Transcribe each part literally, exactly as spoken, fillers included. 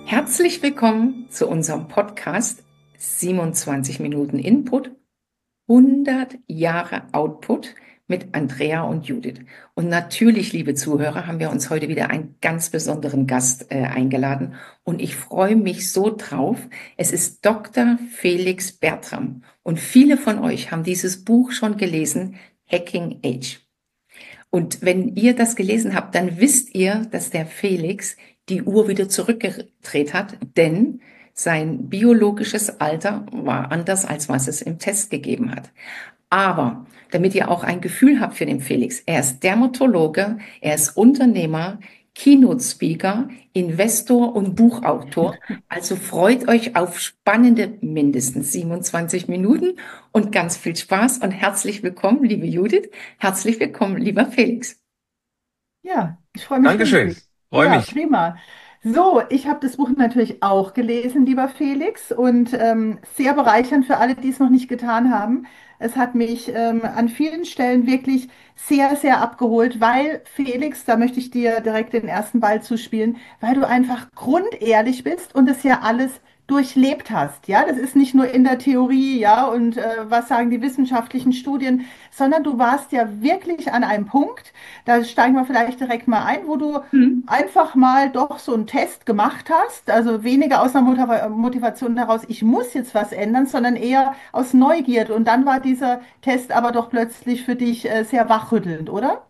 Herzlich willkommen zu unserem Podcast siebenundzwanzig Minuten Input, hundert Jahre Output mit Andrea und Judith. Und natürlich, liebe Zuhörer, haben wir uns heute wieder einen ganz besonderen Gast äh, eingeladen. Und ich freue mich so drauf. Es ist Doktor Felix Bertram. Und viele von euch haben dieses Buch schon gelesen, Hacking Age. Und wenn ihr das gelesen habt, dann wisst ihr, dass der Felix die Uhr wieder zurückgedreht hat, denn sein biologisches Alter war anders, als was es im Test gegeben hat. Aber damit ihr auch ein Gefühl habt für den Felix, er ist Dermatologe, er ist Unternehmer, Keynote-Speaker, Investor und Buchautor. Also freut euch auf spannende mindestens siebenundzwanzig Minuten und ganz viel Spaß und herzlich willkommen, liebe Judith. Herzlich willkommen, lieber Felix. Ja, ich freue mich Dankeschön, riesig. freue Ja, mich. prima. So, ich habe das Buch natürlich auch gelesen, lieber Felix, und ähm, sehr bereichernd für alle, die es noch nicht getan haben. Es hat mich ähm, an vielen Stellen wirklich sehr, sehr abgeholt, weil Felix, da möchte ich dir direkt den ersten Ball zuspielen, weil du einfach grundehrlich bist und es ja alles durchlebt hast. Ja, das ist nicht nur in der Theorie, ja, und äh, was sagen die wissenschaftlichen Studien, sondern du warst ja wirklich an einem Punkt. Da steigen wir vielleicht direkt mal ein, wo du Hm. einfach mal doch so einen Test gemacht hast. Also weniger aus einer Motiva- Motivation heraus, ich muss jetzt was ändern, sondern eher aus Neugierde. Und dann war dieser Test aber doch plötzlich für dich äh, sehr wachrüttelnd, oder?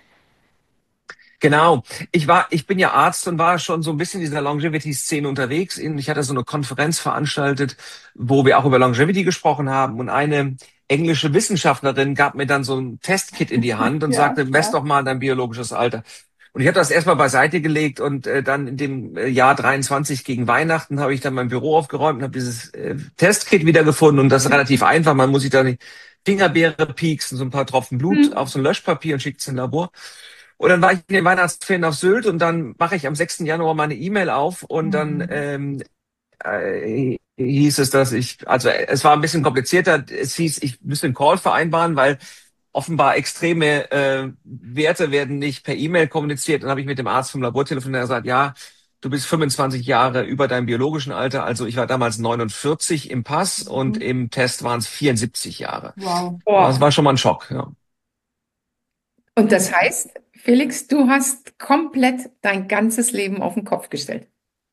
Genau. Ich war, ich bin ja Arzt und war schon so ein bisschen in dieser Longevity-Szene unterwegs. Ich hatte so eine Konferenz veranstaltet, wo wir auch über Longevity gesprochen haben. Und eine englische Wissenschaftlerin gab mir dann so ein Testkit in die Hand und Ja, sagte, mess ja. doch mal dein biologisches Alter. Und ich habe das erstmal beiseite gelegt und äh, dann in dem äh, Jahr dreiundzwanzig gegen Weihnachten habe ich dann mein Büro aufgeräumt und habe dieses äh, Testkit wiedergefunden. Und das ist relativ einfach. Man muss sich da die Fingerbeere pieksen, so ein paar Tropfen Blut Hm. auf so ein Löschpapier und schickt es ins Labor. Und dann war ich in den Weihnachtsferien auf Sylt und dann mache ich am sechsten Januar meine E-Mail auf und dann Mhm. ähm, äh, hieß es, dass ich, also äh, es war ein bisschen komplizierter. Es hieß, ich müsste einen Call vereinbaren, weil offenbar extreme äh, Werte werden nicht per E-Mail kommuniziert. Dann habe ich mit dem Arzt vom Labor telefoniert, der gesagt, ja, du bist fünfundzwanzig Jahre über deinem biologischen Alter. Also ich war damals neunundvierzig im Pass und Mhm. im Test waren es vierundsiebzig Jahre. Wow. Das Boah. war schon mal ein Schock, ja. Und das heißt, Felix, du hast komplett dein ganzes Leben auf den Kopf gestellt.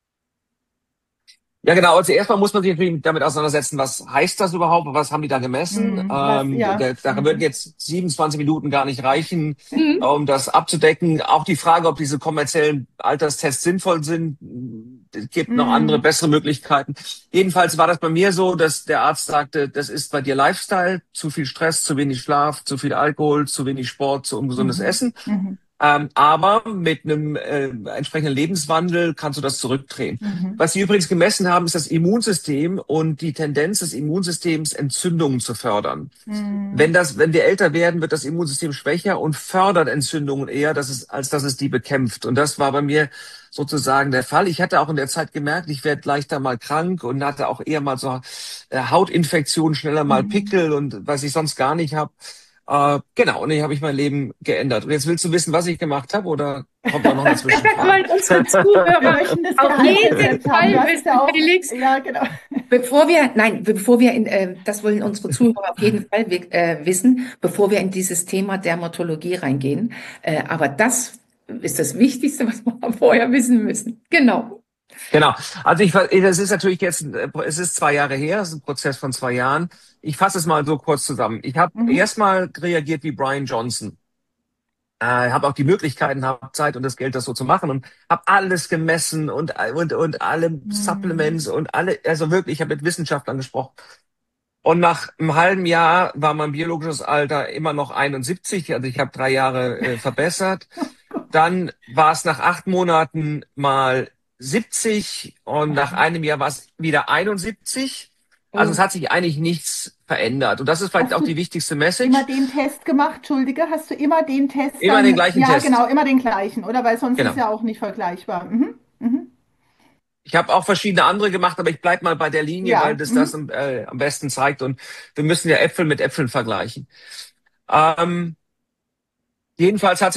Ja, genau. Also erstmal muss man sich natürlich damit auseinandersetzen, was heißt das überhaupt? Was haben die da gemessen? Mhm. Was, Ähm, ja. da, da würden Mhm. jetzt siebenundzwanzig Minuten gar nicht reichen, Hm. um das abzudecken. Auch die Frage, ob diese kommerziellen Alterstests sinnvoll sind. Es gibt noch andere, Mhm. bessere Möglichkeiten. Jedenfalls war das bei mir so, dass der Arzt sagte, das ist bei dir Lifestyle, zu viel Stress, zu wenig Schlaf, zu viel Alkohol, zu wenig Sport, zu ungesundes Mhm. Essen. Mhm. Ähm, aber mit einem äh, entsprechenden Lebenswandel kannst du das zurückdrehen. Mhm. Was sie übrigens gemessen haben, ist das Immunsystem und die Tendenz des Immunsystems, Entzündungen zu fördern. Wenn Mhm. das, wenn wir älter werden, wird das Immunsystem schwächer und fördert Entzündungen eher, dass es, als dass es die bekämpft. Und das war bei mir sozusagen der Fall. Ich hatte auch in der Zeit gemerkt, ich werde leichter mal krank und hatte auch eher mal so äh, Hautinfektionen, schneller mal Mhm. Pickel und was ich sonst gar nicht habe. Äh, genau, und dann habe ich mein Leben geändert. Und jetzt willst du wissen, was ich gemacht habe, oder kommt da noch eine Das Zwischenfrage? wollen unsere Wir Zuhörer möchten das auf jeden Geheimrezept haben. Du Fall hast es wissen, ja auch, Felix. ja, genau. Bevor wir, nein, bevor wir in, äh, das wollen unsere Zuhörer auf jeden Fall wi- äh, wissen, bevor wir in dieses Thema Dermatologie reingehen. Äh, aber das ist das Wichtigste, was wir vorher wissen müssen. Genau. Genau. Also ich, das ist natürlich jetzt, äh, es ist zwei Jahre her, es ist ein Prozess von zwei Jahren. Ich fasse es mal so kurz zusammen. Ich habe Mhm. erstmal reagiert wie Brian Johnson. Äh, habe auch die Möglichkeiten, habe Zeit und das Geld, das so zu machen und habe alles gemessen und und und alle Mhm. Supplements und alle, also wirklich, ich habe mit Wissenschaftlern gesprochen. Und nach einem halben Jahr war mein biologisches Alter immer noch einundsiebzig, also ich habe drei Jahre äh, verbessert. Dann war es nach acht Monaten mal siebzig und nach Wow. einem Jahr war es wieder einundsiebzig. Also es Oh. hat sich eigentlich nichts verändert. Und das ist vielleicht Hast auch du die wichtigste immer Message. den Test gemacht? Entschuldige, hast du immer den Test Immer den dann? gleichen Ja, genau, Test. immer den gleichen, oder? Weil sonst ist Genau. ja auch nicht vergleichbar. Mhm. Mhm. Ich habe auch verschiedene andere gemacht, aber ich bleib mal bei der Linie, weil Ja. das das Mhm. am, äh, am besten zeigt. Und wir müssen ja Äpfel mit Äpfeln vergleichen. Ähm, Jedenfalls hat sich nach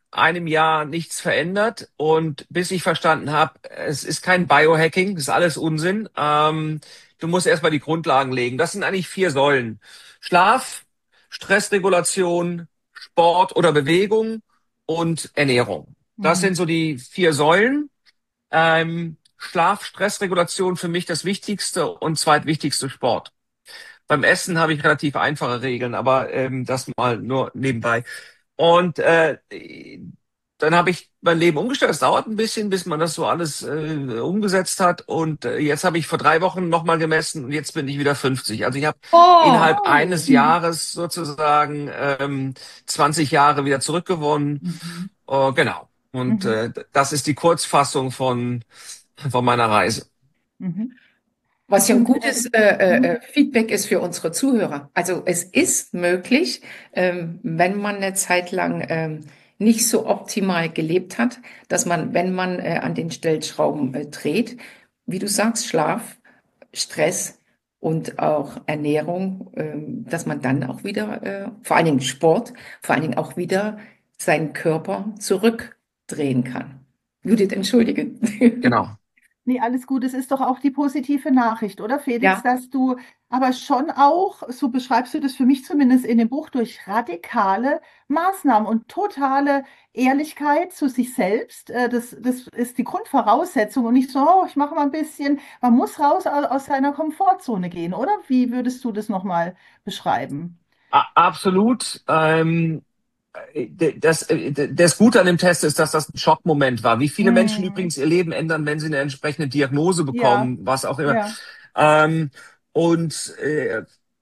einem Jahr nichts verändert und bis ich verstanden habe, es ist kein Biohacking, das ist alles Unsinn. Ähm, du musst erstmal die Grundlagen legen. Das sind eigentlich vier Säulen. Schlaf, Stressregulation, Sport oder Bewegung und Ernährung. Das Mhm. sind so die vier Säulen. Ähm, Schlaf, Stressregulation für mich das Wichtigste und zweitwichtigste Sport. Beim Essen habe ich relativ einfache Regeln, aber ähm, das mal nur nebenbei. Und äh, dann habe ich mein Leben umgestellt. Es dauert ein bisschen, bis man das so alles äh, umgesetzt hat. Und äh, jetzt habe ich vor drei Wochen nochmal gemessen und jetzt bin ich wieder fünfzig. Also ich habe Oh, innerhalb Oh. eines Jahres sozusagen ähm, zwanzig Jahre wieder zurückgewonnen. Mhm. Oh, genau. Und Mhm. äh, das ist die Kurzfassung von, von meiner Reise. Mhm. was Ich ja ein finde, gutes äh, äh, mhm. äh, Feedback ist für unsere Zuhörer. Also es ist möglich, ähm, wenn man eine Zeit lang ähm, nicht so optimal gelebt hat, dass man, wenn man äh, an den Stellschrauben äh, dreht, wie du sagst, Schlaf, Stress und auch Ernährung, ähm, dass man dann auch wieder, äh, vor allen Dingen Sport, vor allen Dingen auch wieder seinen Körper zurückdrehen kann. Judith, entschuldige. Genau. Nee, alles gut. Es ist doch auch die positive Nachricht, oder Felix, Ja. dass du aber schon auch, so beschreibst du das für mich zumindest in dem Buch, durch radikale Maßnahmen und totale Ehrlichkeit zu sich selbst. äh, Das, das ist die Grundvoraussetzung und nicht so, oh, ich mache mal ein bisschen. Man muss raus au- aus seiner Komfortzone gehen, oder? Wie würdest du das nochmal beschreiben? A absolut. Ähm, das, das Gute an dem Test ist, dass das ein Schockmoment war. Wie viele Menschen Mm, übrigens ihr Leben ändern, wenn sie eine entsprechende Diagnose ja, bekommen, was auch immer. ja. Ähm, und äh,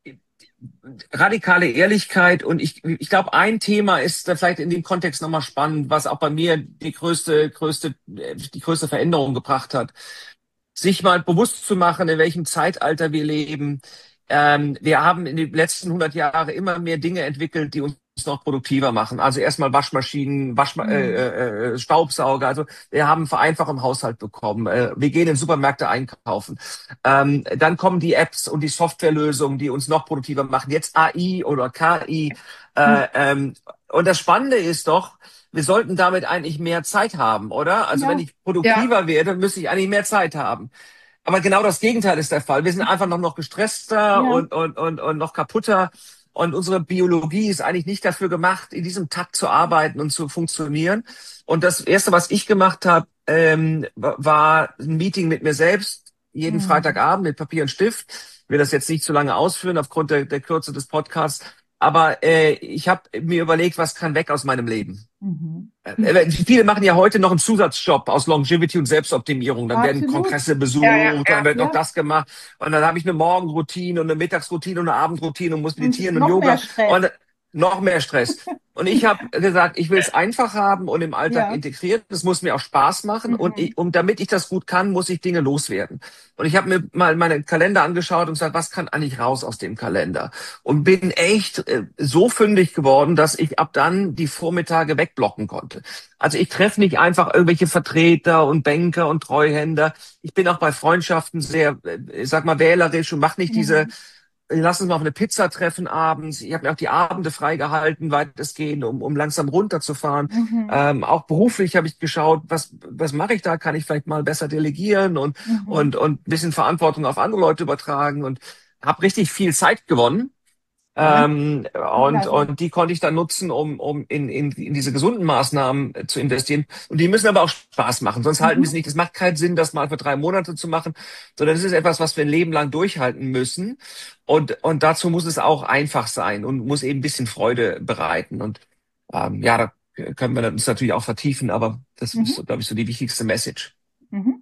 radikale Ehrlichkeit und ich, ich glaube, ein Thema ist da vielleicht in dem Kontext nochmal spannend, was auch bei mir die größte, größte, die größte Veränderung gebracht hat, sich mal bewusst zu machen, in welchem Zeitalter wir leben. Ähm, wir haben in den letzten hundert Jahren immer mehr Dinge entwickelt, die uns noch produktiver machen. Also erstmal Waschmaschinen, Waschma äh, Mm, äh, äh, Staubsauger. Also wir haben Vereinfachung im Haushalt bekommen. Äh, wir gehen in Supermärkte einkaufen. Ähm, dann kommen die Apps und die Softwarelösungen, die uns noch produktiver machen. Jetzt A I oder K I. Äh, mm, ähm, und das Spannende ist doch, wir sollten damit eigentlich mehr Zeit haben, oder? Also wenn ja, ich Ja, produktiver werde, müsste ich eigentlich mehr Zeit haben. Aber genau das Gegenteil ist der Fall. Wir sind einfach noch, noch gestresster ja. und, und, und, und noch kaputter. Und unsere Biologie ist eigentlich nicht dafür gemacht, in diesem Takt zu arbeiten und zu funktionieren. Und das Erste, was ich gemacht habe, ähm, war ein Meeting mit mir selbst, jeden Mm, Freitagabend mit Papier und Stift. Ich will das jetzt nicht zu lange ausführen aufgrund der, der Kürze des Podcasts. Aber äh, ich habe mir überlegt, was kann weg aus meinem Leben. mhm. Äh, Viele machen ja heute noch einen Zusatzjob aus Longevity und Selbstoptimierung. Dann werden Absolut. Kongresse ja, ja, besucht, dann ja. wird noch Ja. das gemacht. Und dann habe ich eine Morgenroutine und eine Mittagsroutine und eine Abendroutine und muss Und meditieren und noch mehr Yoga Stress. und noch mehr Stress. Und ich habe gesagt, ich will es einfach haben und im Alltag Ja. integrieren. Das muss mir auch Spaß machen. Und, Mhm. ich, und damit ich das gut kann, muss ich Dinge loswerden. Und ich habe mir mal meinen Kalender angeschaut und gesagt, was kann eigentlich raus aus dem Kalender? Und bin echt äh, so fündig geworden, dass ich ab dann die Vormittage wegblocken konnte. Also ich treffe nicht einfach irgendwelche Vertreter und Banker und Treuhänder. Ich bin auch bei Freundschaften sehr, äh, ich sag mal, wählerisch und mache nicht diese, Mhm. lass uns mal auf eine Pizza treffen abends. Ich habe mir auch die Abende freigehalten, weitestgehend, um, um langsam runterzufahren. Mhm. Ähm, auch beruflich habe ich geschaut, was, was mache ich da? Kann ich vielleicht mal besser delegieren und, Mhm. und, und ein bisschen Verantwortung auf andere Leute übertragen und habe richtig viel Zeit gewonnen. Wahnsinn. Ähm, und, Klasse. und die konnte ich dann nutzen, um, um in, in, in diese gesunden Maßnahmen äh, zu investieren. Und die müssen aber auch Spaß machen. Sonst halten wir es Mhm. nicht. Es macht keinen Sinn, das mal für drei Monate zu machen, sondern es ist etwas, was wir ein Leben lang durchhalten müssen. Und, und dazu muss es auch einfach sein und muss eben ein bisschen Freude bereiten. Und ähm, ja, da können wir uns natürlich auch vertiefen, aber das ist, Mhm. so, glaube ich, so die wichtigste Message. Mhm.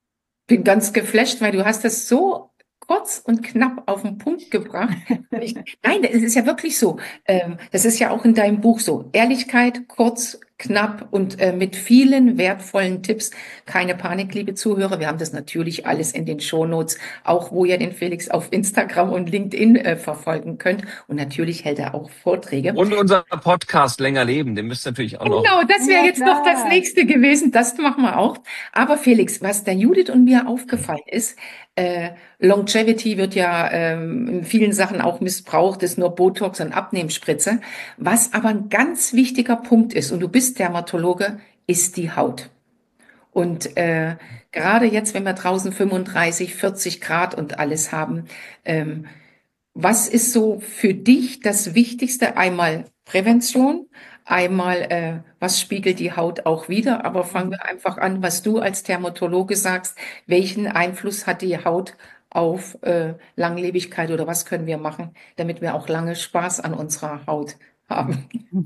Bin ganz geflasht, weil du hast das so kurz und knapp auf den Punkt gebracht. Und ich, nein, es ist ja wirklich so. Ähm, das ist ja auch in deinem Buch so. Ehrlichkeit, kurz, knapp und äh, mit vielen wertvollen Tipps. Keine Panik, liebe Zuhörer. Wir haben das natürlich alles in den Shownotes, auch wo ihr den Felix auf Instagram und LinkedIn äh, verfolgen könnt. Und natürlich hält er auch Vorträge. Und unser Podcast Länger leben, den müsst ihr natürlich auch noch. Genau, das wäre Ja, jetzt noch das klar. nächste gewesen. Das machen wir auch. Aber Felix, was der Judith und mir aufgefallen ist, äh, Longevity wird ja ähm, in vielen Sachen auch missbraucht, ist nur Botox und Abnehmspritze. Was aber ein ganz wichtiger Punkt ist, und du bist bist Dermatologe, ist die Haut. Und äh, gerade jetzt, wenn wir draußen fünfunddreißig, vierzig Grad und alles haben, ähm, was ist so für dich das Wichtigste? Einmal Prävention, einmal äh, was spiegelt die Haut auch wider? Aber fangen wir einfach an, was du als Dermatologe sagst. Welchen Einfluss hat die Haut auf äh, Langlebigkeit oder was können wir machen, damit wir auch lange Spaß an unserer Haut haben?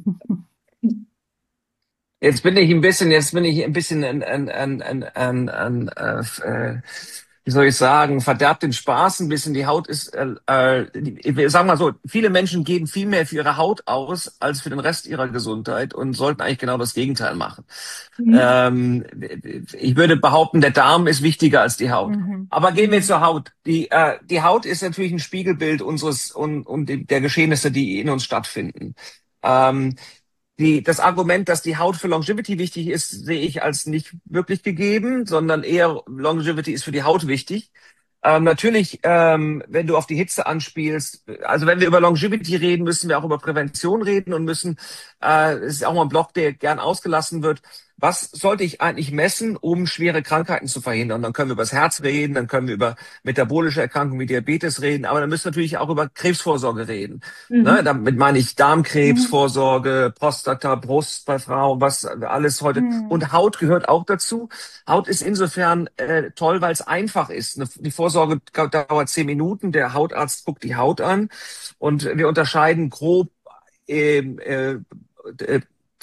Jetzt bin ich ein bisschen, jetzt bin ich ein bisschen ein, ein, ein, ein, ein, ein äh, wie soll ich sagen, verderbt den Spaß ein bisschen. Die Haut ist, äh, äh, wir sagen mal so, viele Menschen geben viel mehr für ihre Haut aus als für den Rest ihrer Gesundheit und sollten eigentlich genau das Gegenteil machen. Mhm. Ähm, ich würde behaupten, der Darm ist wichtiger als die Haut. Mhm. Aber gehen wir zur Haut. Die, äh, die Haut ist natürlich ein Spiegelbild unseres und, und der Geschehnisse, die in uns stattfinden. Ähm, Die, das Argument, dass die Haut für Longevity wichtig ist, sehe ich als nicht wirklich gegeben, sondern eher Longevity ist für die Haut wichtig. Ähm, natürlich, ähm, wenn du auf die Hitze anspielst, also wenn wir über Longevity reden, müssen wir auch über Prävention reden und müssen, äh, es ist auch mal ein Block, der gern ausgelassen wird. Was sollte ich eigentlich messen, um schwere Krankheiten zu verhindern? Dann können wir über das Herz reden, dann können wir über metabolische Erkrankungen wie Diabetes reden, aber dann müssen wir natürlich auch über Krebsvorsorge reden. Ne, Mhm. damit meine ich Mhm. Darmkrebsvorsorge, Prostata, Brust bei Frauen, was alles heute. Mhm. Und Haut gehört auch dazu. Haut ist insofern äh, toll, weil es einfach ist. Ne, die Vorsorge dauert zehn Minuten. Der Hautarzt guckt die Haut an und wir unterscheiden grob ähm, äh, äh,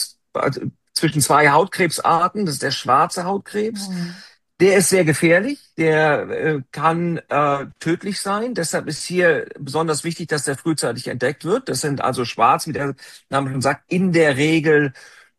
zwischen zwei Hautkrebsarten. Das ist der schwarze Hautkrebs. Mhm. Der ist sehr gefährlich, der äh, kann äh, tödlich sein. Deshalb ist hier besonders wichtig, dass der frühzeitig entdeckt wird. Das sind also schwarz, wie der Name schon sagt, in der Regel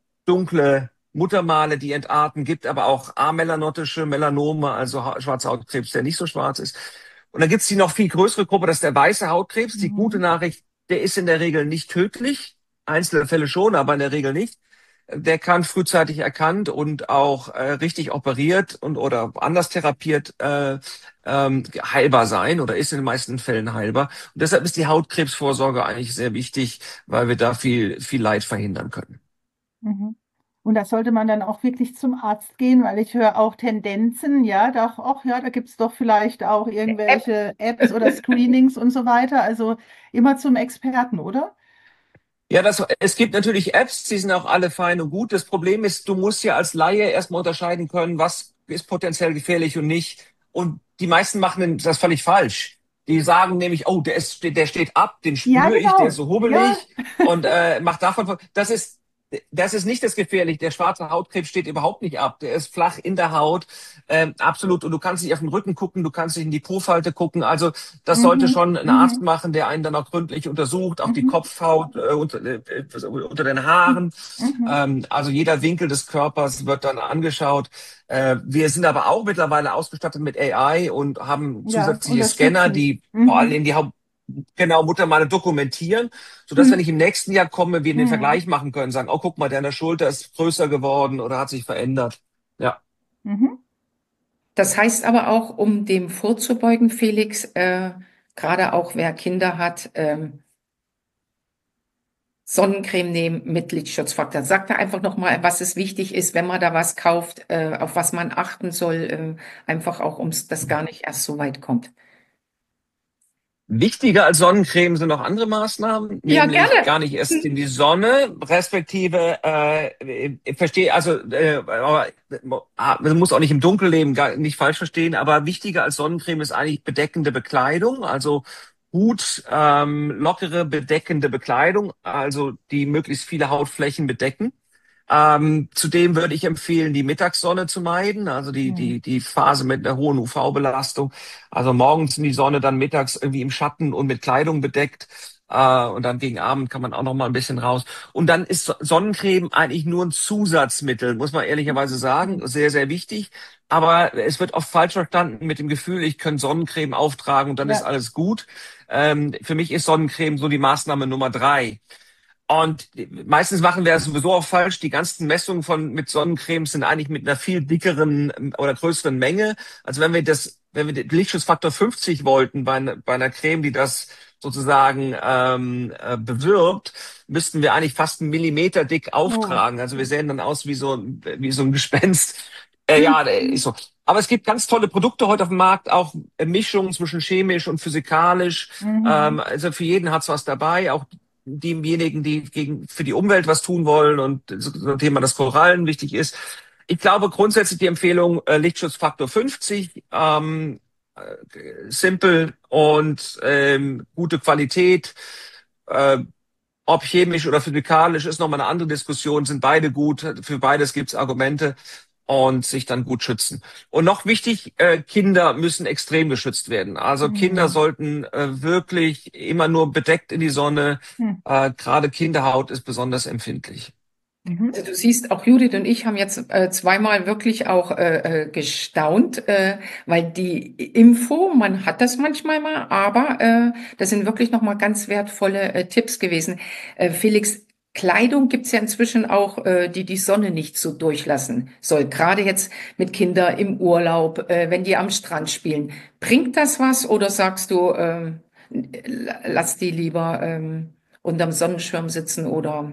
dunkle Muttermale, die entarten, gibt aber auch amelanotische Melanome, also ha schwarzer Hautkrebs, der nicht so schwarz ist. Und dann gibt's die noch viel größere Gruppe, das ist der weiße Hautkrebs. Die gute Mhm. Nachricht, der ist in der Regel nicht tödlich. Einzelne Fälle schon, aber in der Regel nicht. Der kann frühzeitig erkannt und auch äh, richtig operiert und oder anders therapiert äh, ähm, heilbar sein oder ist in den meisten Fällen heilbar. Und deshalb ist die Hautkrebsvorsorge eigentlich sehr wichtig, weil wir da viel viel Leid verhindern können. Mhm. Und da sollte man dann auch wirklich zum Arzt gehen, weil ich höre auch Tendenzen, ja, doch, ach ja, da gibt es doch vielleicht auch App. irgendwelche Apps oder Screenings und so weiter. Also immer zum Experten, oder? Ja, das, es gibt natürlich Apps, die sind auch alle fein und gut. Das Problem ist, du musst ja als Laie erstmal unterscheiden können, was ist potenziell gefährlich und nicht. Und die meisten machen das völlig falsch. Die sagen nämlich, oh, der ist, der steht ab, den Ja, spüre ich, der ist genau. so Ja. hubbelig und äh, macht davon. Das ist, das ist nicht das Gefährliche. Der schwarze Hautkrebs steht überhaupt nicht ab. Der ist flach in der Haut, ähm, absolut. Und du kannst nicht auf den Rücken gucken, du kannst nicht in die Po-Falte gucken. Also das sollte Mhm. schon ein Arzt Mhm. machen, der einen dann auch gründlich untersucht, auch die Mhm. Kopfhaut äh, unter, äh, unter den Haaren. Mhm. Ähm, also jeder Winkel des Körpers wird dann angeschaut. Äh, wir sind aber auch mittlerweile ausgestattet mit A I und haben Ja, zusätzliche Scanner, unterstützend. die vor Mhm. allem die Haupt genau Muttermale dokumentieren, sodass wenn Mhm. ich im nächsten Jahr komme, wir den Mhm. Vergleich machen können, sagen, oh, guck mal, deine Schulter ist größer geworden oder hat sich verändert. Ja. Mhm. Das heißt aber auch, um dem vorzubeugen, Felix, äh, gerade auch wer Kinder hat, ähm, Sonnencreme nehmen mit Lichtschutzfaktor. Sag da einfach nochmal, was es wichtig ist, wenn man da was kauft, äh, auf was man achten soll, äh, einfach auch, um das gar nicht erst so weit kommt. Wichtiger als Sonnencreme sind noch andere Maßnahmen, Ja, nämlich gerne. gar nicht erst in die Sonne, respektive, äh, ich verstehe, also, äh, aber, ah, man muss auch nicht im Dunkeln leben, gar nicht falsch verstehen, aber wichtiger als Sonnencreme ist eigentlich bedeckende Bekleidung, also gut, ähm, lockere, bedeckende Bekleidung, also die möglichst viele Hautflächen bedecken. Ähm, zudem würde ich empfehlen, die Mittagssonne zu meiden, also die, Mhm. die, die Phase mit einer hohen U V-Belastung. Also morgens in die Sonne, dann mittags irgendwie im Schatten und mit Kleidung bedeckt. Äh, und dann gegen Abend kann man auch noch mal ein bisschen raus. Und dann ist So- Sonnencreme eigentlich nur ein Zusatzmittel, muss man ehrlicherweise sagen. Mhm. Sehr, sehr wichtig. Aber es wird oft falsch verstanden mit dem Gefühl, ich könnte Sonnencreme auftragen und dann ist Ja, alles gut. Ähm, für mich ist Sonnencreme so die Maßnahme Nummer drei. Und meistens machen wir es sowieso auch falsch. Die ganzen Messungen von mit Sonnencremes sind eigentlich mit einer viel dickeren ähm, oder größeren Menge. Also wenn wir das, wenn wir den Lichtschutzfaktor fünfzig wollten bei, einer- bei einer Creme, die das sozusagen ähm, äh, bewirbt, müssten wir eigentlich fast einen Millimeter dick Oh. auftragen. Also wir sehen dann aus wie so, wie so ein Gespenst. Äh, ja, der ist Mhm. so. Aber es gibt ganz tolle Produkte heute auf dem Markt, auch äh, Mischungen zwischen chemisch und physikalisch. Ähm, Mhm. also für jeden hat's was dabei, auch diejenigen, die gegen, für die Umwelt was tun wollen und so so ein Thema, das Korallen wichtig ist. Ich glaube grundsätzlich die Empfehlung äh, Lichtschutzfaktor fünfzig, ähm, äh, simpel und ähm, gute Qualität. Äh, ob chemisch oder physikalisch ist nochmal eine andere Diskussion, sind beide gut, für beides gibt's Argumente und sich dann gut schützen. Und noch wichtig, äh, Kinder müssen extrem geschützt werden. Also Kinder Mhm. sollten äh, wirklich immer nur bedeckt in die Sonne. Mhm. Äh, gerade Kinderhaut ist besonders empfindlich. Mhm. Also du siehst, auch Judith und ich haben jetzt äh, zweimal wirklich auch äh, äh, gestaunt, äh, weil die Info, man hat das manchmal mal, aber äh, das sind wirklich nochmal ganz wertvolle äh, Tipps gewesen. Äh, Felix, Kleidung gibt's ja inzwischen auch, äh, die die Sonne nicht so durchlassen soll. Gerade jetzt mit Kindern im Urlaub, äh, wenn die am Strand spielen. Bringt das was oder sagst du, äh, lass die lieber ähm, unterm Sonnenschirm sitzen oder...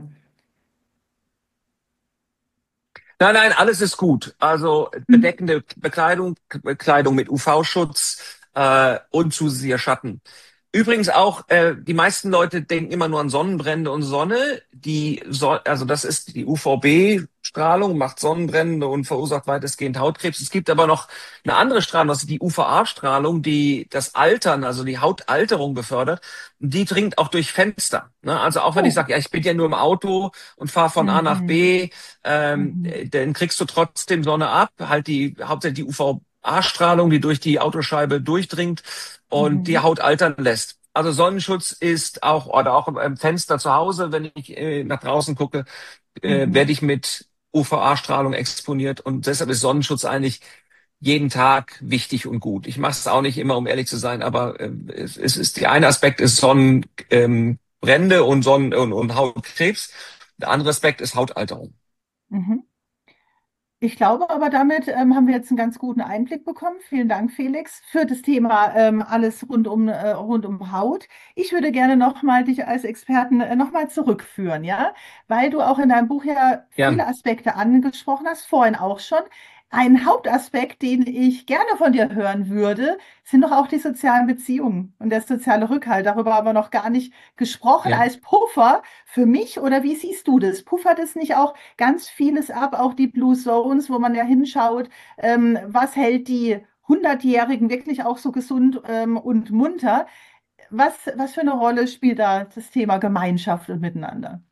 Nein, nein, alles ist gut. Also bedeckende Bekleidung, Bekleidung mit U V-Schutz äh, und zusätzlicher Schatten. Übrigens auch, äh, die meisten Leute denken immer nur an Sonnenbrände und Sonne. Die so also das ist die U V B-Strahlung, macht Sonnenbrände und verursacht weitestgehend Hautkrebs. Es gibt aber noch eine andere Strahlung, das ist die U V A-Strahlung, die das Altern, also die Hautalterung befördert. Die dringt auch durch Fenster. Ne? Also auch wenn ich Oh. sage, ja, ich bin ja nur im Auto und fahre von A nach Mhm. B, ähm, Mhm. dann kriegst du trotzdem Sonne ab, halt die hauptsächlich die U V A-Strahlung, die durch die Autoscheibe durchdringt und die Mhm. Haut altern lässt. Also Sonnenschutz ist auch, oder auch im Fenster zu Hause, wenn ich äh, nach draußen gucke, äh, werde Mhm. ich mit U V A-Strahlung exponiert und deshalb ist Sonnenschutz eigentlich jeden Tag wichtig und gut. Ich mache es auch nicht immer, um ehrlich zu sein, aber äh, es, es ist die eine Aspekt ist Sonnenbrände ähm, Brände und Sonnen und, und Hautkrebs. Der andere Aspekt ist Hautalterung. Mhm. Ich glaube aber, damit ähm, haben wir jetzt einen ganz guten Einblick bekommen. Vielen Dank, Felix, für das Thema ähm, alles rund um, äh, rund um Haut. Ich würde gerne nochmal dich als Experten äh, nochmal zurückführen, ja, weil du auch in deinem Buch ja viele Gern. Aspekte angesprochen hast, vorhin auch schon. Ein Hauptaspekt, den ich gerne von dir hören würde, sind doch auch die sozialen Beziehungen und der soziale Rückhalt. Darüber haben wir noch gar nicht gesprochen Ja. als Puffer für mich. Oder wie siehst du das? Puffert es nicht auch ganz vieles ab, auch die Blue Zones, wo man ja hinschaut, ähm, was hält die Hundertjährigen wirklich auch so gesund ähm, und munter? Was, was für eine Rolle spielt da das Thema Gemeinschaft und Miteinander?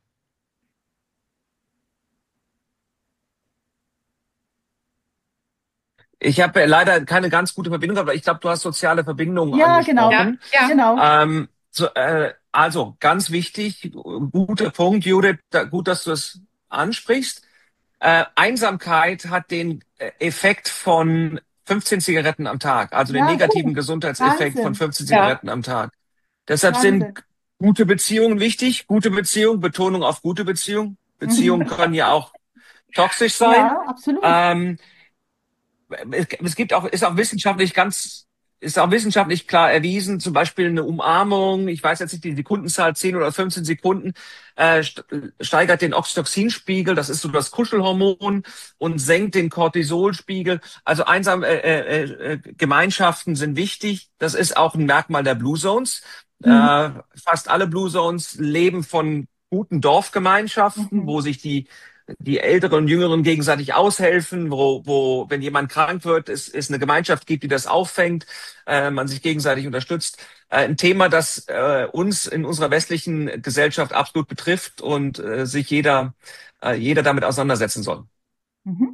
Ich habe leider keine ganz gute Verbindung, aber ich glaube, du hast soziale Verbindungen Ja, genau, Ja, angesprochen. ja. genau. Ähm, so, äh, also ganz wichtig, guter Punkt, Judith, da, gut, dass du es ansprichst. Äh, Einsamkeit hat den äh, Effekt von fünfzehn Zigaretten am Tag, also den Ja, negativen uh, Gesundheitseffekt von Wahnsinn, fünfzehn Ja, Zigaretten am Tag. Deshalb sind Wahnsinn. gute Beziehungen wichtig, gute Beziehungen, Betonung auf gute Beziehungen. Beziehungen Mhm. können ja auch toxisch sein. Ja, absolut. Ähm, es, es gibt auch, ist auch wissenschaftlich ganz, ist auch wissenschaftlich klar erwiesen, zum Beispiel eine Umarmung, ich weiß jetzt nicht die Sekundenzahl, zehn oder fünfzehn Sekunden, äh, steigert den Oxytocinspiegel, das ist so das Kuschelhormon, und senkt den Cortisolspiegel. Also einsam, äh, äh, äh, Gemeinschaften sind wichtig. Das ist auch ein Merkmal der Blue Zones. Mhm. Äh, fast alle Blue Zones leben von guten Dorfgemeinschaften, Mhm. wo sich die die Älteren und Jüngeren gegenseitig aushelfen, wo, wo, wenn jemand krank wird, es, es eine Gemeinschaft gibt, die das auffängt, äh, man sich gegenseitig unterstützt. Äh, ein Thema, das äh, uns in unserer westlichen Gesellschaft absolut betrifft und äh, sich jeder, äh, jeder damit auseinandersetzen soll. Mhm.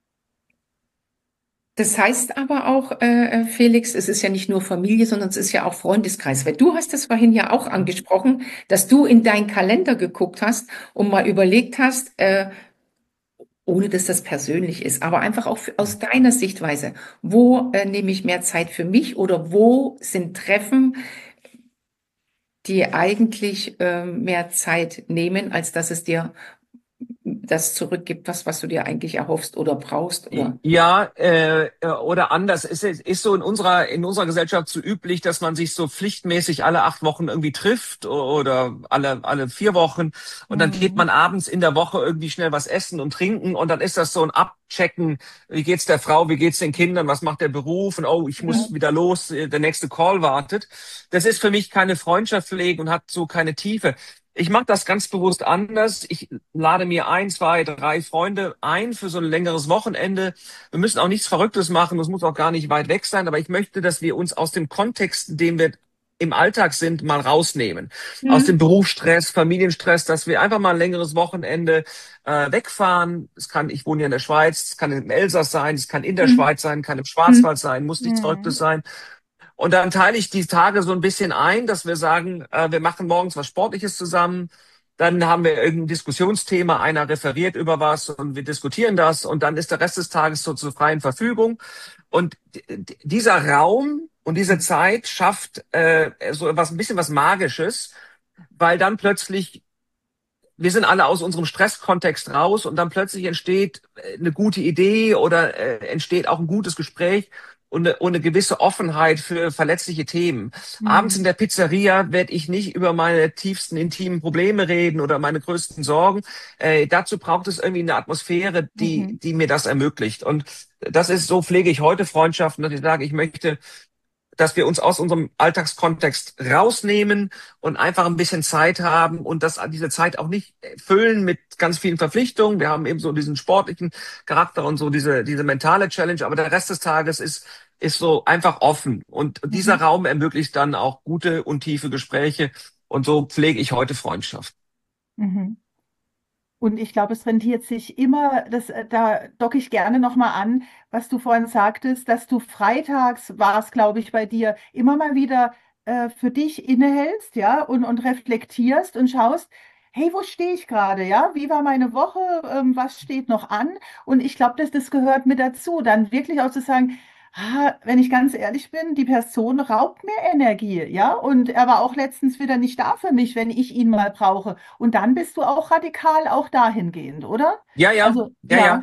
das heißt aber auch, äh, äh, Felix, es ist ja nicht nur Familie, sondern es ist ja auch Freundeskreis. Weil du hast das vorhin ja auch angesprochen, dass du in deinen Kalender geguckt hast und mal überlegt hast, äh, ohne dass das persönlich ist, aber einfach auch für, aus deiner Sichtweise, wo äh, nehme ich mehr Zeit für mich oder wo sind Treffen, die eigentlich äh, mehr Zeit nehmen, als dass es dir das zurückgibt, was, was du dir eigentlich erhoffst oder brauchst, oder? Ja, äh, oder anders. Es ist, ist so in unserer in unserer Gesellschaft so üblich, dass man sich so pflichtmäßig alle acht Wochen irgendwie trifft oder alle alle vier Wochen und dann geht Mhm. man abends in der Woche irgendwie schnell was essen und trinken und dann ist das so ein Abchecken. Wie geht's der Frau? Wie geht's den Kindern? Was macht der Beruf? Und oh, ich Ja. muss wieder los. Der nächste Call wartet. Das ist für mich keine Freundschaft pflegen und hat so keine Tiefe. Ich mache das ganz bewusst anders. Ich lade mir ein, zwei, drei Freunde ein für so ein längeres Wochenende. Wir müssen auch nichts Verrücktes machen. Das muss auch gar nicht weit weg sein. Aber ich möchte, dass wir uns aus dem Kontext, in dem wir im Alltag sind, mal rausnehmen. Aus dem Mhm. Berufsstress, Familienstress, dass wir einfach mal ein längeres Wochenende äh, wegfahren. Es kann, ich wohne ja in der Schweiz, es kann im Elsass sein, es kann in der Mhm. Schweiz sein, kann im Mhm. Schwarzwald sein, muss nichts Verrücktes Mhm. sein. Und dann teile ich die Tage so ein bisschen ein, dass wir sagen, äh, wir machen morgens was Sportliches zusammen. Dann haben wir irgendein Diskussionsthema, einer referiert über was und wir diskutieren das und dann ist der Rest des Tages so zur freien Verfügung. Und dieser Raum und diese Zeit schafft äh, so was ein bisschen was Magisches, weil dann plötzlich wir sind alle aus unserem Stresskontext raus und dann plötzlich entsteht äh, eine gute Idee oder äh, entsteht auch ein gutes Gespräch und eine, und eine gewisse Offenheit für verletzliche Themen. Abends in Mhm. der Pizzeria werde ich nicht über meine tiefsten intimen Probleme reden oder meine größten Sorgen. Äh, dazu braucht es irgendwie eine Atmosphäre, die, Mhm. die mir das ermöglicht. Und das ist, so pflege ich heute Freundschaften, dass ich sage, ich möchte, dass wir uns aus unserem Alltagskontext rausnehmen und einfach ein bisschen Zeit haben und das diese Zeit auch nicht füllen mit ganz vielen Verpflichtungen. Wir haben eben so diesen sportlichen Charakter und so diese diese mentale Challenge, aber der Rest des Tages ist ist so einfach offen und dieser Mhm. Raum ermöglicht dann auch gute und tiefe Gespräche und so pflege ich heute Freundschaft. Mhm. Und ich glaube, es rentiert sich immer, das, äh, da docke ich gerne nochmal an, was du vorhin sagtest, dass du freitags war es, glaube ich, bei dir, immer mal wieder äh, für dich innehältst, ja, und, und reflektierst und schaust, hey, wo stehe ich gerade, ja? Wie war meine Woche? Ähm, was steht noch an? Und ich glaube, dass das gehört mit dazu, dann wirklich auch zu sagen, ah, wenn ich ganz ehrlich bin, die Person raubt mir Energie, ja, und er war auch letztens wieder nicht da für mich, wenn ich ihn mal brauche. Und dann bist du auch radikal auch dahingehend, oder? Ja, ja, Also, ja, ja. ja.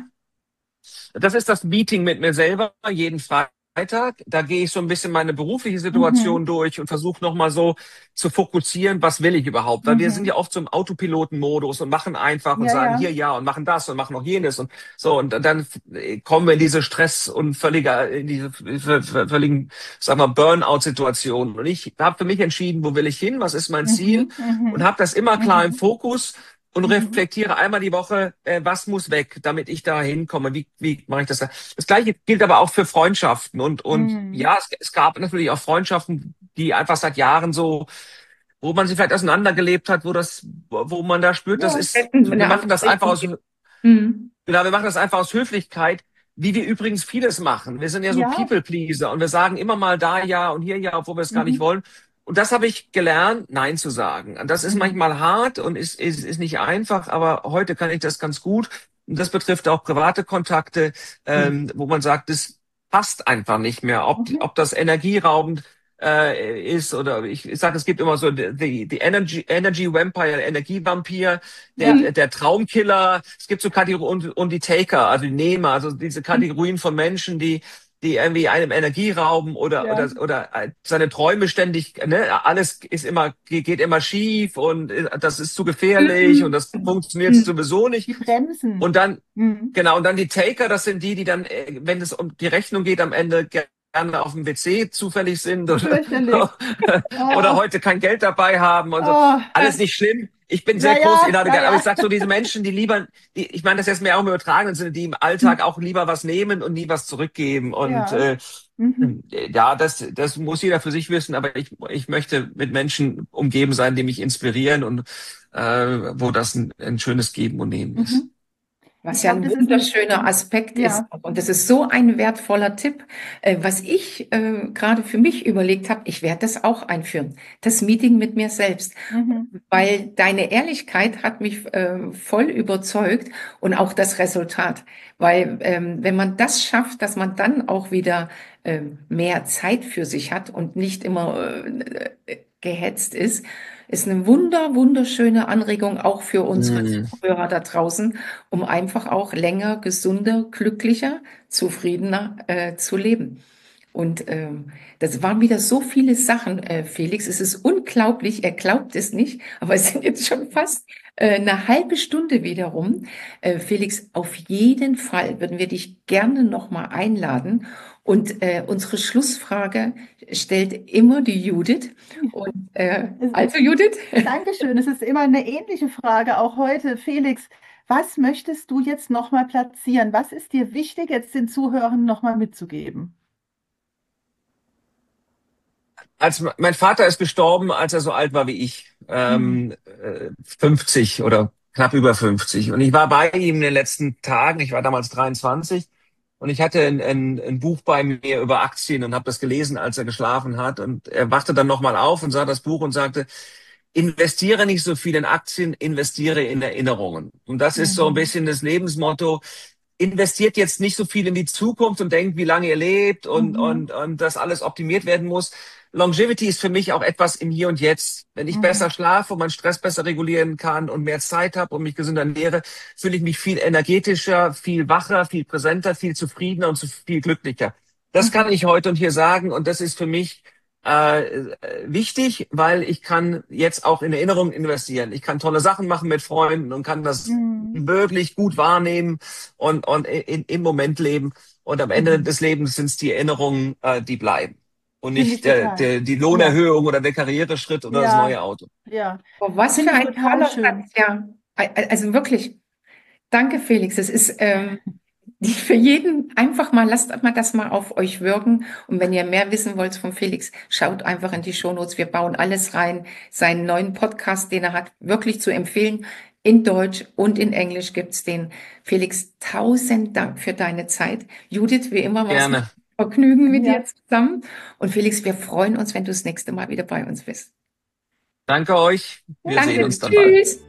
Das ist das Meeting mit mir selber jeden Freitag. Da gehe ich so ein bisschen meine berufliche Situation Mhm. durch und versuche nochmal so zu fokussieren, was will ich überhaupt? Weil wir sind Mhm. ja oft so im Autopilotenmodus und machen einfach und Ja, sagen ja. hier ja und machen das und machen noch jenes und so. Und dann kommen wir in diese Stress und völlige, in diese völligen, sagen wir, Burnout-Situationen. Und ich habe für mich entschieden, wo will ich hin? Was ist mein Ziel? Mhm. Und Mhm. habe das immer klar im Mhm. Fokus und Mhm. reflektiere einmal die Woche, äh, was muss weg, damit ich da hinkomme. Wie, wie mache ich das da? Das Gleiche gilt aber auch für Freundschaften. Und, und Mhm. ja, es, es gab natürlich auch Freundschaften, die einfach seit Jahren so, wo man sich vielleicht auseinandergelebt hat, wo das, wo man da spürt, das Ja. ist, Hätten wir eine machen andere das einfach Richtung aus, gibt. Mhm. genau, wir machen das einfach aus Höflichkeit, wie wir übrigens vieles machen. Wir sind ja so Ja. People-Pleaser und wir sagen immer mal da ja und hier ja, obwohl wir es gar nicht Mhm. wollen. Und das habe ich gelernt, Nein zu sagen. Und das ist Mhm. manchmal hart und ist, ist, ist nicht einfach, aber heute kann ich das ganz gut. Und das betrifft auch private Kontakte, ähm, wo man sagt, das passt einfach nicht mehr. Ob, die- Mhm. ob das energieraubend äh, ist oder ich, ich sage, es gibt immer so die, die Energy, Energy Vampire, Energievampir, der, Ja. Mhm. der Traumkiller. Es gibt so Kategorien und, und die Taker, also die Nehmer, also diese Kategorien von Menschen, die die irgendwie einem Energie rauben oder Ja. oder oder äh, seine Träume ständig, ne, alles ist immer geht immer schief und äh, das ist zu gefährlich und Mhm. das funktioniert Mhm. sowieso nicht. Die Bremsen. Und dann Mhm. genau und dann die Taker, das sind die, die dann, äh, wenn es um die Rechnung geht, am Ende gerne auf dem W C zufällig sind oder, Fürchterlich. oder Oh, heute kein Geld dabei haben und so. oh. Alles nicht schlimm. Ich bin Ja, sehr groß ja, ja, Elan, aber ich ja. sag so, diese Menschen, die lieber, die, ich meine das jetzt mehr auch im übertragenen Sinne, die im Alltag auch lieber was nehmen und nie was zurückgeben. Und Ja. äh, Mhm. ja, das, das muss jeder für sich wissen, aber ich, ich möchte mit Menschen umgeben sein, die mich inspirieren und äh, wo das ein, ein schönes Geben und Nehmen ist. Mhm. Ich Was ja glaube, ein das ist ein, wunderschöner Aspekt ist. ja. Und das ist so ein wertvoller Tipp. Äh, was ich äh, gerade für mich überlegt habe, ich werde das auch einführen. Das Meeting mit mir selbst. Mhm. Weil deine Ehrlichkeit hat mich äh, voll überzeugt und auch das Resultat. Weil ähm, wenn man das schafft, dass man dann auch wieder äh, mehr Zeit für sich hat und nicht immer äh, gehetzt ist, ist eine wunder, wunderschöne Anregung auch für unsere Hm. Zuhörer da draußen, um einfach auch länger, gesunder, glücklicher, zufriedener äh, zu leben. Und ähm, das waren wieder so viele Sachen, äh, Felix. Es ist unglaublich, er glaubt es nicht, aber es sind jetzt schon fast äh, eine halbe Stunde wieder rum. Äh, Felix, auf jeden Fall würden wir dich gerne nochmal einladen. Und äh, unsere Schlussfrage stellt immer die Judith. Und äh, Es also Judith, Dankeschön. Es ist immer eine ähnliche Frage, auch heute. Felix, was möchtest du jetzt nochmal platzieren? Was ist dir wichtig, jetzt den Zuhörern nochmal mitzugeben? Als mein Vater ist gestorben, als er so alt war wie ich, Hm. ähm, äh, fünfzig oder knapp über fünfzig. Und ich war bei ihm in den letzten Tagen. Ich war damals dreiundzwanzig und ich hatte ein, ein, ein Buch bei mir über Aktien und habe das gelesen, als er geschlafen hat. Und er wachte dann nochmal auf und sah das Buch und sagte: Investiere nicht so viel in Aktien, investiere in Erinnerungen. Und das ist so ein Mhm. bisschen das Lebensmotto. Investiert jetzt nicht so viel in die Zukunft und denkt, wie lange ihr lebt und, Mhm. und, und das alles optimiert werden muss. Longevity ist für mich auch etwas im Hier und Jetzt. Wenn ich Mhm. besser schlafe und meinen Stress besser regulieren kann und mehr Zeit habe und mich gesünder ernähre, fühle ich mich viel energetischer, viel wacher, viel präsenter, viel zufriedener und zu- viel glücklicher. Das kann Mhm. ich heute und hier sagen und das ist für mich äh, wichtig, weil ich kann jetzt auch in Erinnerungen investieren. Ich kann tolle Sachen machen mit Freunden und kann das Mhm. wirklich gut wahrnehmen und, und in, im Moment leben. Und am Ende Mhm. des Lebens sind es die Erinnerungen, äh, die bleiben. Und Finde ich nicht der, total. der, die Ja, Lohnerhöhung oder der Karriereschritt oder das ja, neue Auto. ja. oh, was für Finde ich ein total toller schön. Satz, ja. Also wirklich, danke Felix. Es ist ähm, die für jeden einfach mal, lasst mal das mal auf euch wirken. Und wenn ihr mehr wissen wollt von Felix, schaut einfach in die Shownotes. Wir bauen alles rein. Seinen neuen Podcast, den er hat, wirklich zu empfehlen. In Deutsch und in Englisch gibt's den. Felix, tausend Dank für deine Zeit. Judith, wie immer war es ein Gerne. Vergnügen mit dir Ja. zusammen. Und Felix, wir freuen uns, wenn du das nächste Mal wieder bei uns bist. Danke euch. Wir sehen Danke, uns dann bald. tschüss.